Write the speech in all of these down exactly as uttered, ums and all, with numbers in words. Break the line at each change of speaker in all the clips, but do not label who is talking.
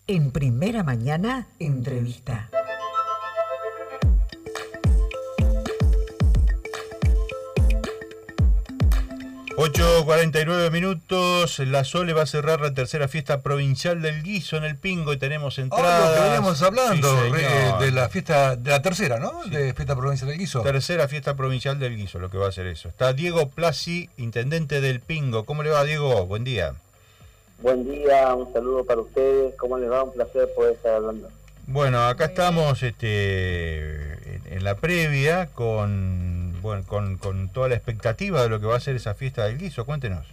En Primera Mañana, entrevista.
ocho cuarenta y nueve minutos, la Sole va a cerrar la tercera fiesta provincial del guiso en el Pingo y tenemos entradas.
Oh, lo que veníamos hablando,
sí,
re, de la fiesta, de la tercera, ¿no? Sí. De fiesta provincial del guiso.
Tercera fiesta provincial del guiso, lo que va a hacer eso. Está Diego Plasi, intendente del Pingo. ¿Cómo le va, Diego? Buen día.
Buen día, un saludo para ustedes. ¿Cómo les va? Un placer poder estar hablando.
Bueno, acá estamos este, en, en la previa con, bueno, con, con toda la expectativa de lo que va a ser esa fiesta del guiso. Cuéntenos.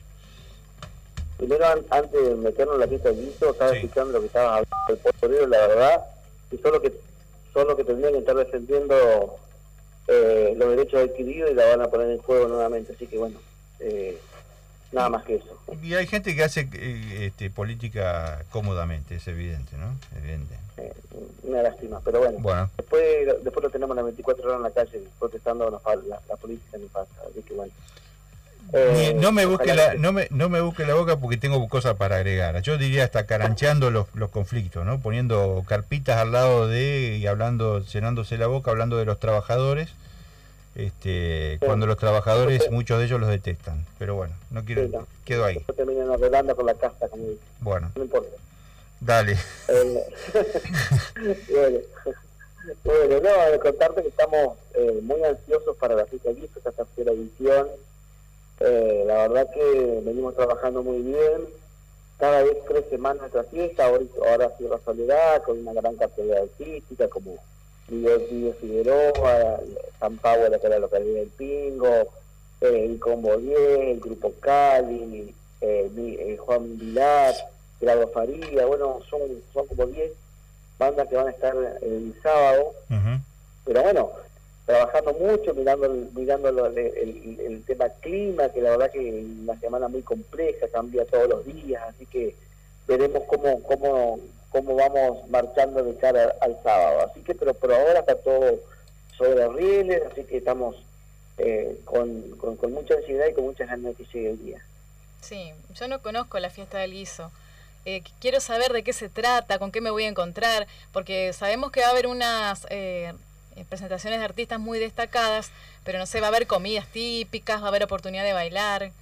Primero, an antes de meternos en la fiesta del guiso, estaba
Sí.
escuchando lo que estaba hablando del potrero, la verdad, y solo que solo que tendrían que estar defendiendo eh, los derechos adquiridos y la van a poner en juego nuevamente. Así que bueno, eh, nada más que eso.
Y hay gente que hace eh, este, política cómodamente, es evidente, ¿no? Evidente.
Eh, una lástima, pero bueno.
Bueno.
Después después lo tenemos las veinticuatro horas en la calle protestando la, la, la política ni pasa. Así que bueno.
Eh, no me busque la
que...
no me no me busque la boca porque tengo cosas para agregar. Yo diría hasta carancheando los, los conflictos, ¿no? Poniendo carpitas al lado de y hablando, llenándose la boca, hablando de los trabajadores. Este, sí. Cuando los trabajadores, sí. muchos de ellos los detestan. Pero bueno, no quiero, sí, no. quedo ahí.
Después terminan arreglando con la casta, como dice.
Bueno.
No importa.
Dale.
Eh, bueno, bueno, no, de contarte que estamos eh, muy ansiosos para la fiesta del guiso, esta tercera edición. Eh, la verdad que venimos trabajando muy bien. Cada vez crece más nuestra fiesta. Ahora, ahora Sierra Soledad, con una gran cartelera artística como Miguel Pío Figueroa, San Pablo, la, la localidad del Pingo, eh, el Combo diez, el Grupo Cali, eh, eh, Juan Vilar, Grado Faría. Bueno, son, son como diez bandas que van a estar el sábado.
Uh-huh.
Pero bueno, trabajando mucho, mirando el, mirando el, el, el tema clima, que la verdad que es una semana muy compleja, cambia todos los días, así que veremos cómo cómo cómo vamos marchando de cara al sábado. Así que, pero por ahora está todo sobre rieles, así que estamos eh, con, con, con mucha ansiedad y con muchas ganas de que llegue el día.
Sí, yo no conozco la fiesta del guiso. Eh, quiero saber de qué se trata, con qué me voy a encontrar, porque sabemos que va a haber unas eh, presentaciones de artistas muy destacadas, pero no sé, va a haber comidas típicas, va a haber oportunidad de bailar.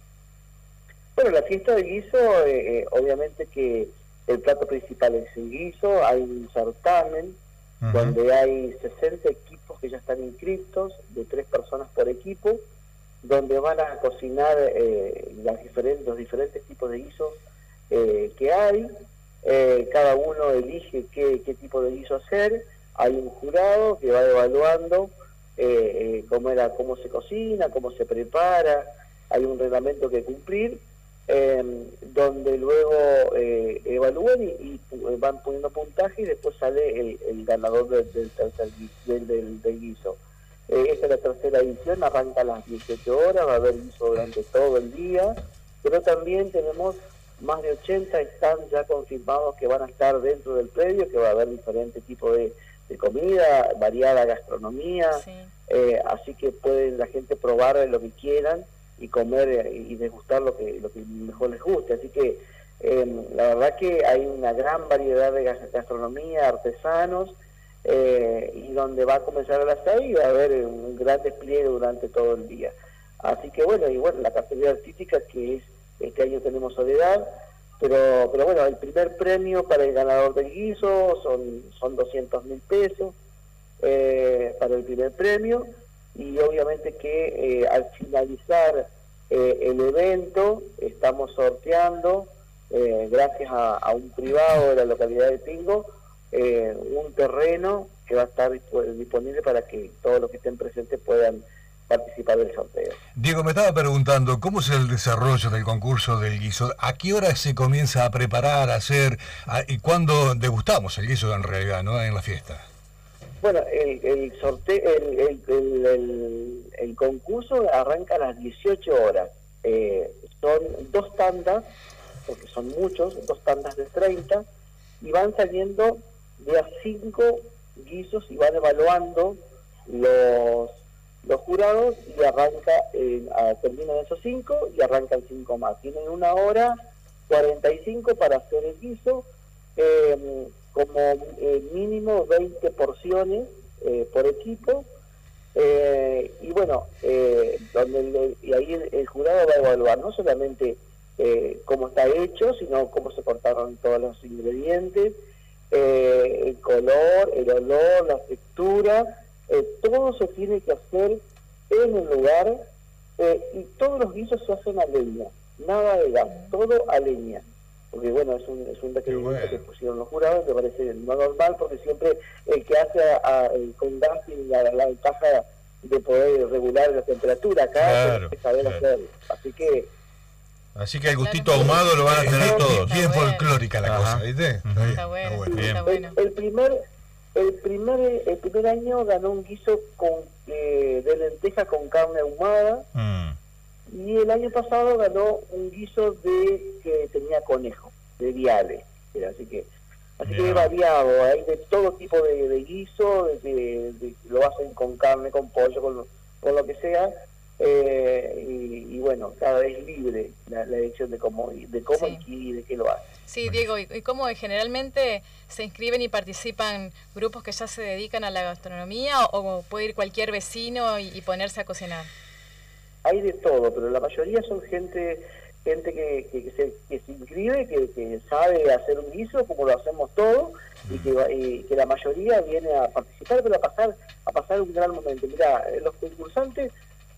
Bueno, la fiesta del guiso, eh, eh, obviamente que el plato principal es el guiso, hay un certamen uh-huh. donde hay sesenta equipos que ya están inscritos, de tres personas por equipo, donde van a cocinar eh, las diferentes, los diferentes tipos de guisos eh, que hay. Eh, cada uno elige qué, qué tipo de guiso hacer. Hay un jurado que va evaluando eh, eh, cómo, era, cómo se cocina, cómo se prepara. Hay un reglamento que cumplir, eh, donde luego eh, evalúan y, y van poniendo puntaje y después sale el, el ganador del, del, del, del, del guiso. Eh, esta es la tercera edición, arranca a las dieciocho horas, va a haber guiso durante todo el día, pero también tenemos más de ochenta stands ya confirmados que van a estar dentro del predio, que va a haber diferentes tipos de, de comida, variada gastronomía, sí. eh, así que pueden la gente probar lo que quieran y comer y degustar lo que lo que mejor les guste. Así que eh, la verdad que hay una gran variedad de gastronomía, artesanos, eh, y donde va a comenzar a las seis y va a haber un gran despliegue durante todo el día. Así que bueno, y bueno, la cartelera artística que es, este año tenemos Soledad, pero pero bueno, el primer premio para el ganador del guiso son, son doscientos mil pesos eh, para el primer premio. Y obviamente que eh, al finalizar eh, el evento estamos sorteando, eh, gracias a, a un privado de la localidad de Pingo, eh, un terreno que va a estar disponible para que todos los que estén presentes puedan participar del sorteo.
Diego, me estaba preguntando, ¿cómo es el desarrollo del concurso del guiso? ¿A qué hora se comienza a preparar, a hacer, a, y cuándo degustamos el guiso en realidad, ¿no? En la fiesta.
Bueno, el, el sorteo, el, el, el, el, el concurso arranca a las dieciocho horas. Eh, son dos tandas, porque son muchos, dos tandas de treinta, y van saliendo de a cinco guisos y van evaluando los, los jurados y arranca, eh, a, terminan esos cinco y arrancan cinco más. Tienen una hora cuarenta y cinco para hacer el guiso. eh, como eh, mínimo veinte porciones eh, por equipo, eh, y bueno, eh, donde el, y ahí el, el jurado va a evaluar no solamente eh, cómo está hecho, sino cómo se cortaron todos los ingredientes, eh, el color, el olor, la textura, eh, todo se tiene que hacer en el lugar, eh, y todos los guisos se hacen a leña, nada de gas, todo a leña. Porque bueno, es un, es un requerimiento bueno. que pusieron los jurados, me parece no normal, porque siempre el que hace a, a, con gas tiene la, la ventaja de poder regular la temperatura, acá
claro,
que saber
claro.
hacer. Así que
Así que el gustito ahumado lo van a tener
Está
todos.
Bien
bueno.
folclórica la
Ajá.
cosa, ¿viste?
Está bueno,
Está bueno.
Bien.
está bueno.
el, el primer el primer el primer año ganó un guiso con eh, de lenteja con carne ahumada,
Mm.
y el año pasado ganó un guiso de que tenía conejo, de viale. Era, así que así
Bien.
que he variado, hay de todo tipo de, de guiso, de, de, de- lo hacen con carne, con pollo, con lo, con lo que sea, eh, y, y bueno, cada vez libre la, la elección de cómo de cómo
Sí.
y de qué lo hace.
Sí, Diego, ¿y y cómo generalmente se inscriben y participan grupos que ya se dedican a la gastronomía, o, o puede ir cualquier vecino y, y ponerse a cocinar?
Hay de todo, pero la mayoría son gente gente que, que, que se, que se inscribe, que, que sabe hacer un guiso como lo hacemos todos, y que, va- y que la mayoría viene a participar, pero a pasar a pasar un gran momento. Mirá, eh, los concursantes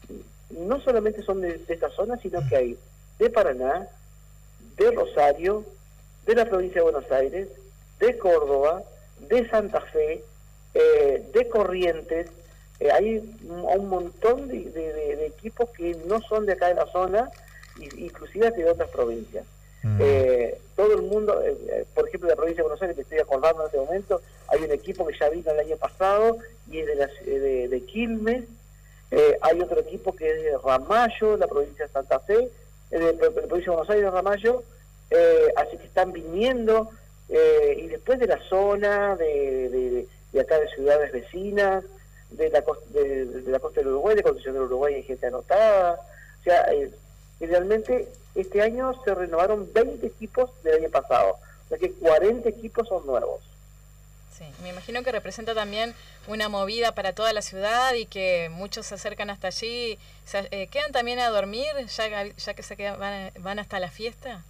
no solamente son de, de esta zona, sino que hay de Paraná, de Rosario, de la provincia de Buenos Aires, de Córdoba, de Santa Fe, eh, de Corrientes. Eh, hay un, un montón de, de- de- de equipos que no son de acá de la zona, y- inclusive de otras provincias.
Mm.
Eh, todo el mundo, eh, eh, por ejemplo, de la provincia de Buenos Aires, me estoy acordando en este momento, hay un equipo que ya vino el año pasado y es de, la, de, de Quilmes. Eh, hay otro equipo que es de Ramallo, la provincia de Santa Fe, eh, de, de la provincia de Buenos Aires, Ramallo. Eh, así que están viniendo, eh, y después de la zona, de, de, de acá de ciudades vecinas, de la, costa, de, de la costa del Uruguay, de Concepción del Uruguay hay gente anotada. O sea, eh, y realmente este año se renovaron veinte equipos del año pasado, o sea que cuarenta equipos son nuevos.
Sí, me imagino que representa también una movida para toda la ciudad y que muchos se acercan hasta allí. Se, eh, ¿Quedan también a dormir ya, ya que se quedan, van, van hasta la fiesta?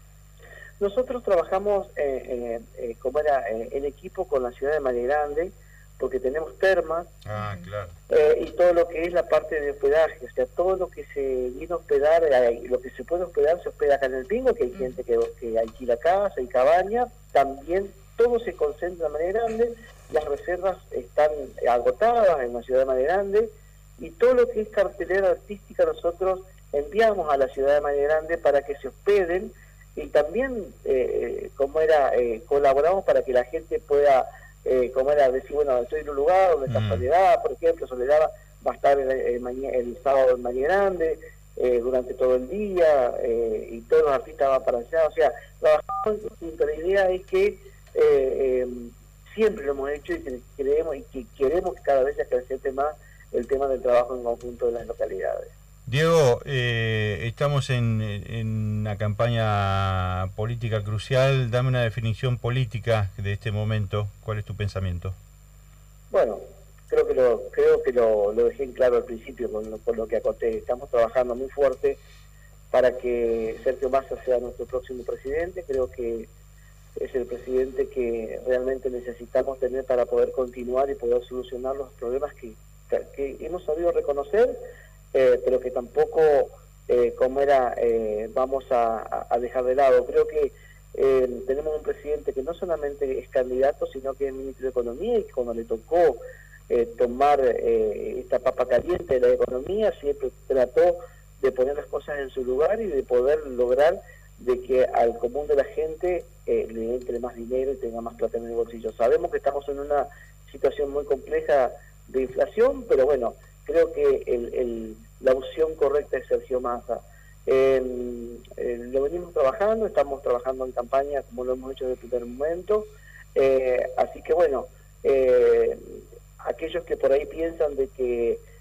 Nosotros trabajamos eh, eh, eh, como era eh, en equipo con la ciudad de Valle Grande, porque tenemos termas,
Ah, claro.
eh, y todo lo que es la parte de hospedaje, o sea, todo lo que se viene a hospedar, eh, lo que se puede hospedar se hospeda acá en el Pingo, que hay gente que, que alquila casa y cabaña, también todo se concentra en Valle Grande, las reservas están agotadas en la ciudad de Valle Grande, y todo lo que es cartelera artística nosotros enviamos a la ciudad de Valle Grande para que se hospeden, y también, eh, como era, eh, colaboramos para que la gente pueda, eh, como era, decir, bueno, estoy en un lugar donde está
Mm.
Soledad, por ejemplo, Soledad va a estar el, el, maña- el sábado en Valle Grande, eh, durante todo el día, eh, y todos los artistas van para allá. O sea, trabajamos, la idea es que eh, eh, siempre lo hemos hecho y que creemos y que queremos que cada vez se acrecente más el tema del trabajo en conjunto de las localidades.
Diego, eh, estamos en, en una campaña política crucial. Dame una definición política de este momento. ¿Cuál es tu pensamiento?
Bueno, creo que lo creo que lo, lo dejé en claro al principio con lo, con lo que acoté. Estamos trabajando muy fuerte para que Sergio Massa sea nuestro próximo presidente. Creo que es el presidente que realmente necesitamos tener para poder continuar y poder solucionar los problemas que, que hemos sabido reconocer, eh, pero que tampoco, eh, como era, eh, vamos a, a dejar de lado. Creo que eh, tenemos un presidente que no solamente es candidato, sino que es ministro de Economía, y que cuando le tocó eh, tomar eh, esta papa caliente de la economía, siempre trató de poner las cosas en su lugar y de poder lograr de que al común de la gente eh, le entre más dinero y tenga más plata en el bolsillo. Sabemos que estamos en una situación muy compleja de inflación, pero bueno, creo que el, el, la opción correcta es Sergio Massa. Eh, eh, lo venimos trabajando, estamos trabajando en campaña como lo hemos hecho desde el primer momento, eh, así que bueno, eh, aquellos que por ahí piensan de que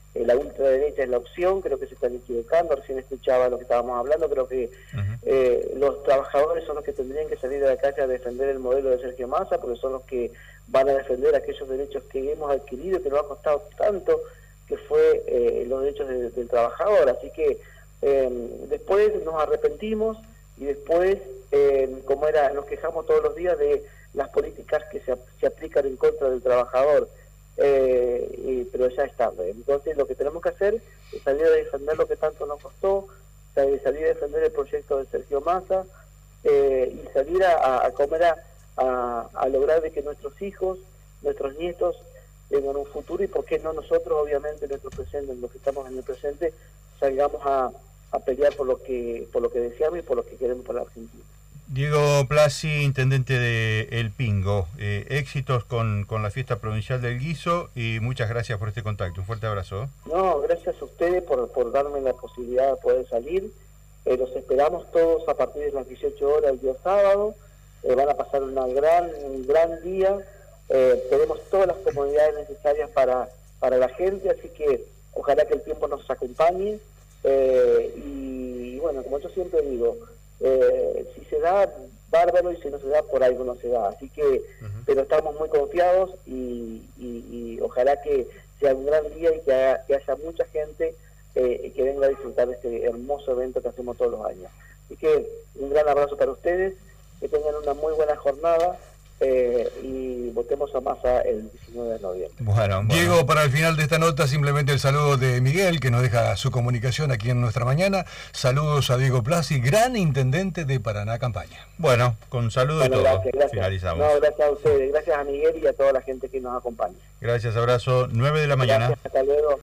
eh, la ultraderecha es la opción, creo que se están equivocando, recién escuchaba lo que estábamos hablando, creo que uh-huh. eh, los trabajadores son los que tendrían que salir de la calle a defender el modelo de Sergio Massa, porque son los que van a defender aquellos derechos que hemos adquirido y que nos ha costado tanto, que fue eh, los derechos de, del trabajador. Así que eh, después nos arrepentimos y después, eh, como era, nos quejamos todos los días de las políticas que se, se aplican en contra del trabajador. Eh, y, pero ya es tarde. Entonces lo que tenemos que hacer es salir a defender lo que tanto nos costó, salir a defender el proyecto de Sergio Massa eh, y salir a, a comer a, a, a lograr de que nuestros hijos, nuestros nietos tengan un futuro, y por qué no nosotros, obviamente, en nuestro presente, en los que estamos en el presente, salgamos a, a pelear por lo que por lo que deseamos y por lo que queremos para la Argentina.
Diego Blasi, intendente de El Pingo, eh, éxitos con, con la fiesta provincial del guiso y muchas gracias por este contacto. Un fuerte abrazo.
No, gracias a ustedes por, por darme la posibilidad de poder salir. Eh, los esperamos todos a partir de las dieciocho horas el día sábado. Eh, van a pasar una gran, un gran día. Eh, tenemos todas las comodidades necesarias para, para la gente, así que ojalá que el tiempo nos acompañe. Eh, y bueno, como yo siempre digo, Eh, si se da, bárbaro, y si no se da, por algo no se da. Así que, uh-huh. pero estamos muy confiados y, y, y ojalá que sea un gran día y que haya, que haya mucha gente eh, que venga a disfrutar de este hermoso evento que hacemos todos los años. Así que un gran abrazo para ustedes, que tengan una muy buena jornada. Eh, y votemos a Massa el diecinueve de noviembre.
Bueno, bueno. Diego, para el final de esta nota, simplemente el saludo de Miguel, que nos deja su comunicación aquí en Nuestra Mañana. Saludos a Diego Blasi, gran intendente de Paraná Campaña.
Bueno, con saludo
bueno,
y todo,
gracias, gracias.
Finalizamos.
No, gracias a ustedes, gracias a Miguel y a toda la gente que nos acompaña.
Gracias, abrazo, nueve de la mañana.
Gracias, hasta luego.